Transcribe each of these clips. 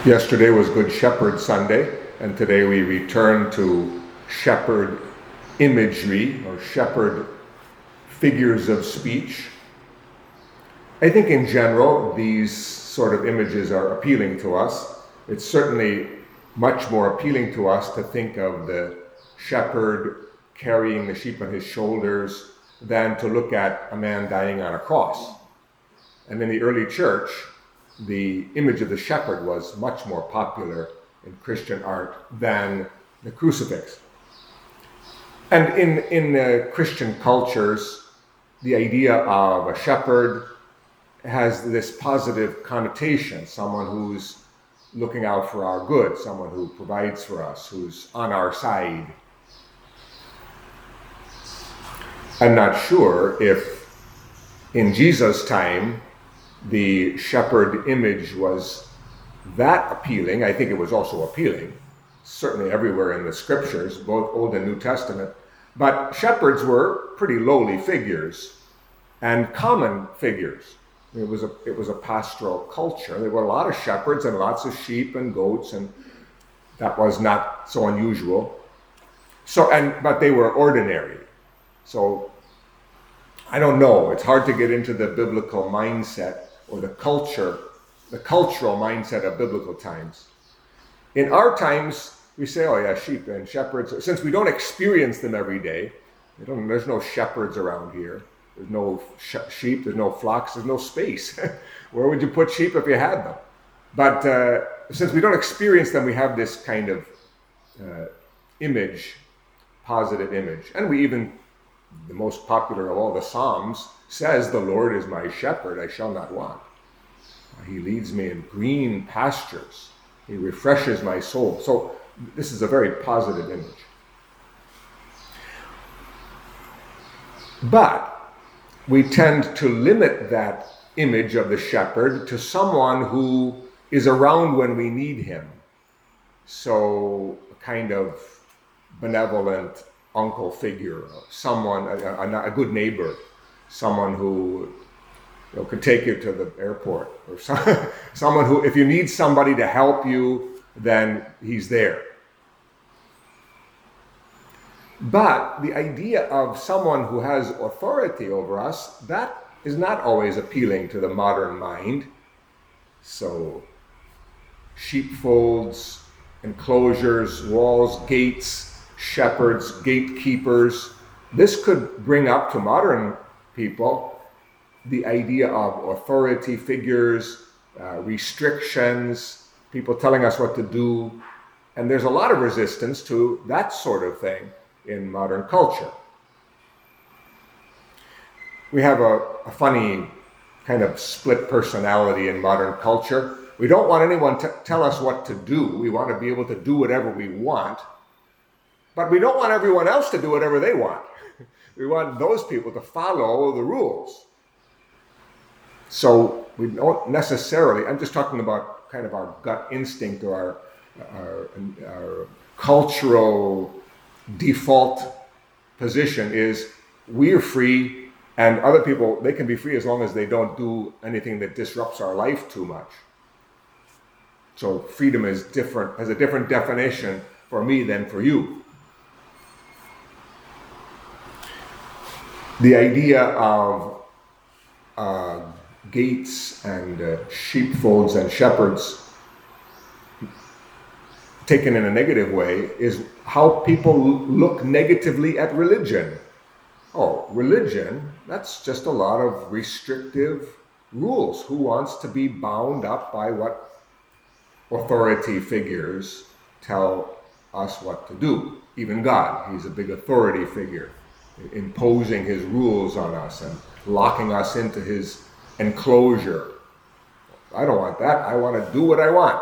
Yesterday was Good Shepherd Sunday, and today we return to shepherd imagery or shepherd figures of speech. I think in general these sort of images are appealing to us. It's certainly much more appealing to us to think of the shepherd carrying the sheep on his shoulders than to look at a man dying on a cross. And in the early church, the image of the shepherd was much more popular in Christian art than the crucifix. And in Christian cultures, the idea of a shepherd has this positive connotation, someone who's looking out for our good, someone who provides for us, who's on our side. I'm not sure if in Jesus' time the shepherd image was that appealing. I think it was also appealing, certainly everywhere in the scriptures, both Old and New Testament. But shepherds were pretty lowly figures and common figures. It was a pastoral culture. There were a lot of shepherds and lots of sheep and goats, and that was not so unusual. But they were ordinary. So I don't know. It's hard to get into the biblical mindset or the cultural mindset of biblical times. In our times, we say, oh yeah, sheep and shepherds. Since we don't experience them every day, there's no shepherds around here. There's no sheep, there's no flocks, there's no space. Where would you put sheep if you had them? But since we don't experience them, we have this kind of image, positive image. And the most popular of all the Psalms says, the Lord is my shepherd, I shall not want. He leads me in green pastures. He refreshes my soul. So this is a very positive image. But we tend to limit that image of the shepherd to someone who is around when we need him. So a kind of benevolent uncle figure, someone, a good neighbor, someone who could take you to the airport, or someone who, if you need somebody to help you, then he's there. But the idea of someone who has authority over us, that is not always appealing to the modern mind. So sheepfolds, enclosures, walls, gates, shepherds, gatekeepers. This could bring up to modern people the idea of authority figures, restrictions, people telling us what to do. And there's a lot of resistance to that sort of thing in modern culture. We have a funny kind of split personality in modern culture. We don't want anyone to tell us what to do. We want to be able to do whatever we want. But we don't want everyone else to do whatever they want. We want those people to follow the rules. So we don't necessarily, I'm just talking about kind of our gut instinct or our cultural default position is we're free, and other people, they can be free as long as they don't do anything that disrupts our life too much. So freedom has a different definition for me than for you. The idea of gates and sheepfolds and shepherds, taken in a negative way, is how people look negatively at religion. Oh, religion, that's just a lot of restrictive rules. Who wants to be bound up by what authority figures tell us what to do? Even God, he's a big authority figure, imposing his rules on us and locking us into his enclosure. I don't want that. I want to do what I want.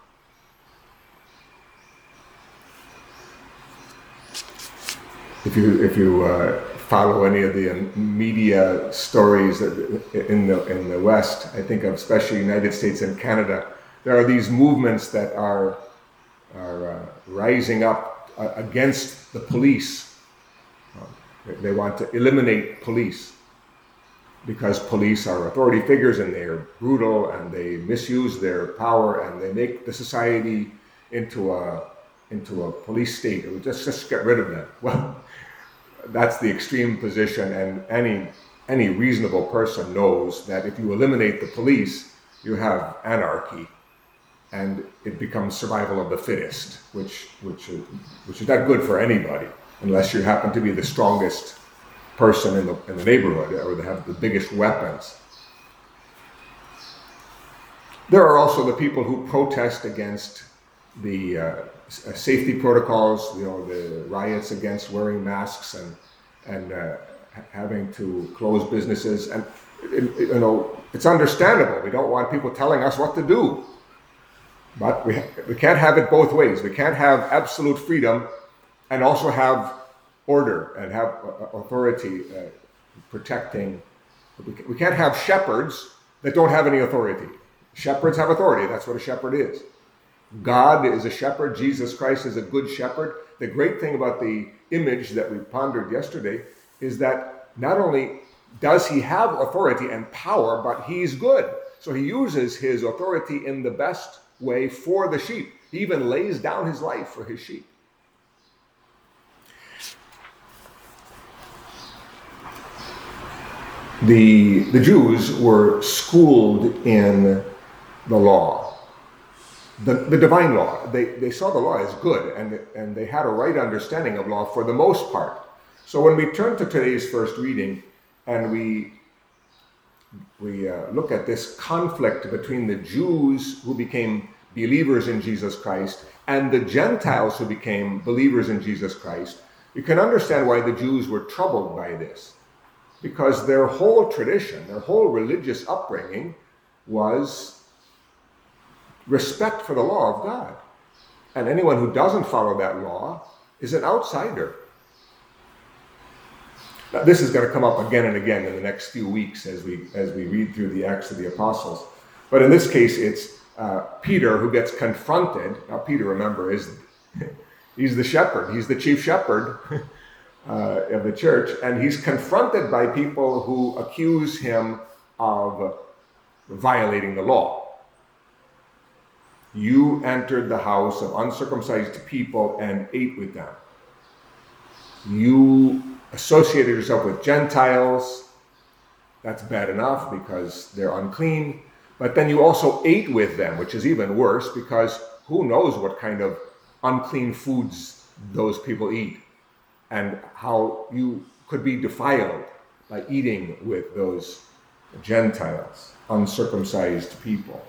If you follow any of the media stories in the West, I think of especially United States and Canada, there are these movements that are rising up against the police. They want to eliminate police. because police are authority figures and they're brutal and they misuse their power and they make the society into a police state. It would just get rid of them. Well, that's the extreme position, and any reasonable person knows that if you eliminate the police, you have anarchy, and it becomes survival of the fittest, which is not good for anybody, unless you happen to be the strongest person in the neighborhood or they have the biggest weapons. There are also the people who protest against the safety protocols, the riots against wearing masks and having to close businesses. And it's understandable. We don't want people telling us what to do, but we can't have it both ways. We can't have absolute freedom and also have order and have authority protecting. We can't have shepherds that don't have any authority. Shepherds have authority. That's what a shepherd is. God is a shepherd. Jesus Christ is a good shepherd. The great thing about the image that we pondered yesterday is that not only does he have authority and power, but he's good. So he uses his authority in the best way for the sheep. He even lays down his life for his sheep. The Jews were schooled in the law, the divine law. They saw the law as good, and they had a right understanding of law for the most part. So when we turn to today's first reading and we look at this conflict between the Jews who became believers in Jesus Christ and the Gentiles who became believers in Jesus Christ, you can understand why the Jews were troubled by this. Because their whole tradition, their whole religious upbringing was respect for the law of God. And anyone who doesn't follow that law is an outsider. Now, this is going to come up again and again in the next few weeks as we read through the Acts of the Apostles. But in this case, it's Peter who gets confronted. Now, Peter, remember, he's the shepherd. He's the chief shepherd of the church, and he's confronted by people who accuse him of violating the law. You entered the house of uncircumcised people and ate with them. You associated yourself with Gentiles. That's bad enough because they're unclean. But then you also ate with them, which is even worse because who knows what kind of unclean foods those people eat and how you could be defiled by eating with those Gentiles, uncircumcised people.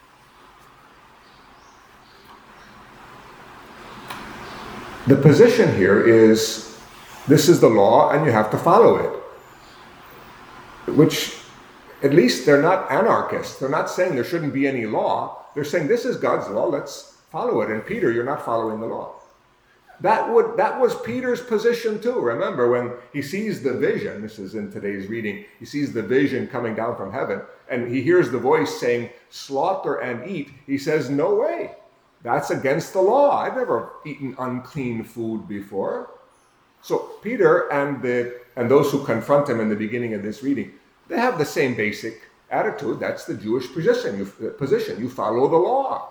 The position here is, this is the law and you have to follow it. Which, at least they're not anarchists. They're not saying there shouldn't be any law. They're saying this is God's law, let's follow it. And Peter, you're not following the law. That was Peter's position too. Remember, when he sees the vision, this is in today's reading, he sees the vision coming down from heaven, and he hears the voice saying, slaughter and eat. He says, no way. That's against the law. I've never eaten unclean food before. So Peter and those who confront him in the beginning of this reading, they have the same basic attitude. That's the Jewish position. You follow the law.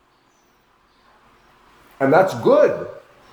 And that's good.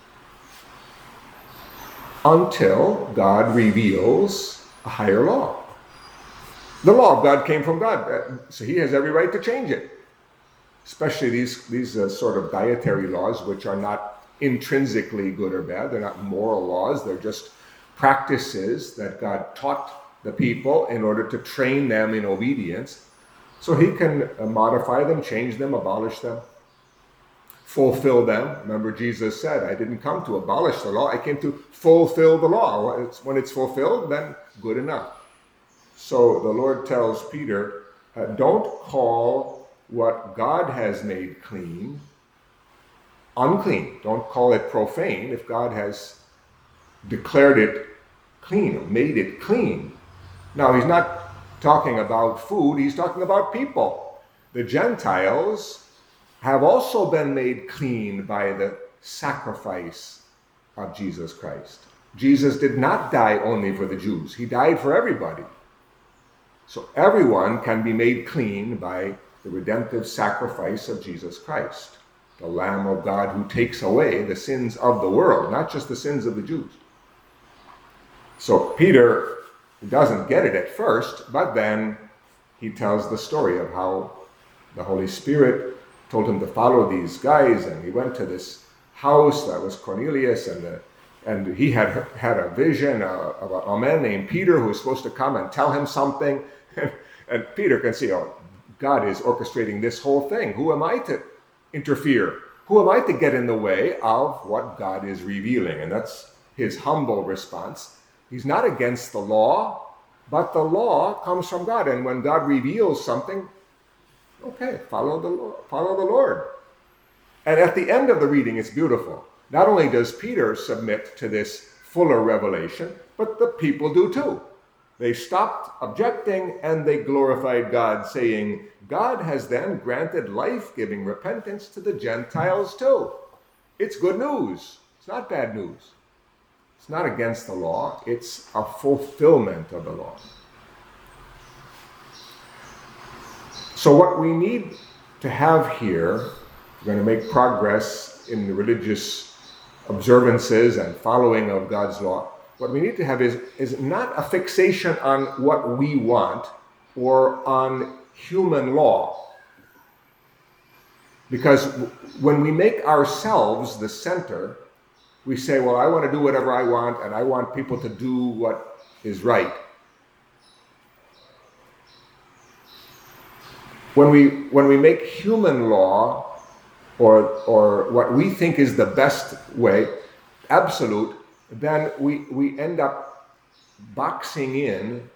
Until God reveals a higher law. The law of God came from God, so he has every right to change it. Especially these sort of dietary laws, which are not intrinsically good or bad. They're not moral laws. They're just practices that God taught the people in order to train them in obedience. So he can modify them, change them, abolish them, fulfill them. Remember, Jesus said, I didn't come to abolish the law. I came to fulfill the law. When it's fulfilled, then good enough. So the Lord tells Peter, don't call what God has made clean unclean. Don't call it profane if God has declared it clean, or made it clean. Now, he's not talking about food, he's talking about people. The Gentiles have also been made clean by the sacrifice of Jesus Christ. Jesus did not die only for the Jews. He died for everybody. So everyone can be made clean by the redemptive sacrifice of Jesus Christ, the Lamb of God who takes away the sins of the world, not just the sins of the Jews. So Peter doesn't get it at first, but then he tells the story of how the Holy Spirit told him to follow these guys, and he went to this house that was Cornelius, and he had a vision of a man named Peter who was supposed to come and tell him something. And Peter can see, oh, God is orchestrating this whole thing. Who am I to interfere? Who am I to get in the way of what God is revealing? And that's his humble response. He's not against the law, but the law comes from God. And when God reveals something, okay, follow the Lord. And at the end of the reading, it's beautiful. Not only does Peter submit to this fuller revelation, but the people do too. They stopped objecting and they glorified God, saying, God has then granted life-giving repentance to the Gentiles too. It's good news. It's not bad news. It's not against the law. It's a fulfillment of the law. So what we need to have here, we're going to make progress in the religious observances and following of God's law. What we need to have is not a fixation on what we want or on human law. Because when we make ourselves the center, we say, well, I want to do whatever I want, and I want people to do what is right. When we make human law or what we think is the best way, absolute, then we end up boxing in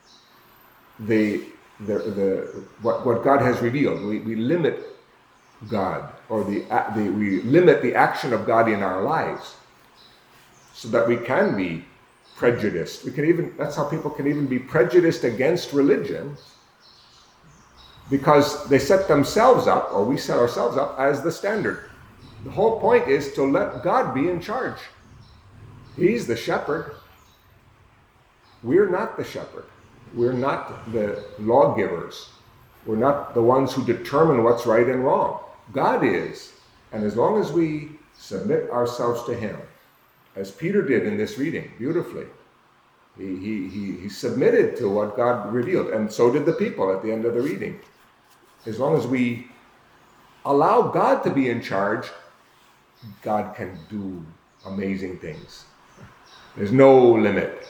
what God has revealed. We limit God, or we limit the action of God in our lives, so that we can be prejudiced. That's how people can even be prejudiced against religion, because they set themselves up, or we set ourselves up as the standard. The whole point is to let God be in charge. He's the shepherd. We're not the shepherd. We're not the lawgivers. We're not the ones who determine what's right and wrong. God is. And as long as we submit ourselves to him, as Peter did in this reading, beautifully, he submitted to what God revealed, and so did the people at the end of the reading. As long as we allow God to be in charge, God can do amazing things. There's no limit.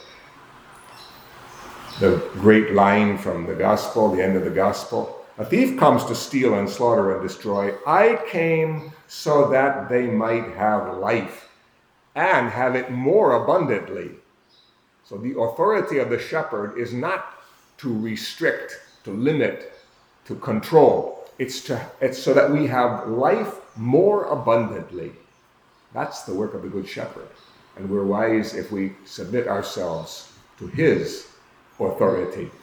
The great line from the gospel, the end of the gospel, a thief comes to steal and slaughter and destroy. I came so that they might have life and have it more abundantly. So the authority of the shepherd is not to restrict, to limit, to control. It's so that we have life more abundantly. That's the work of the Good Shepherd. And we're wise if we submit ourselves to his authority.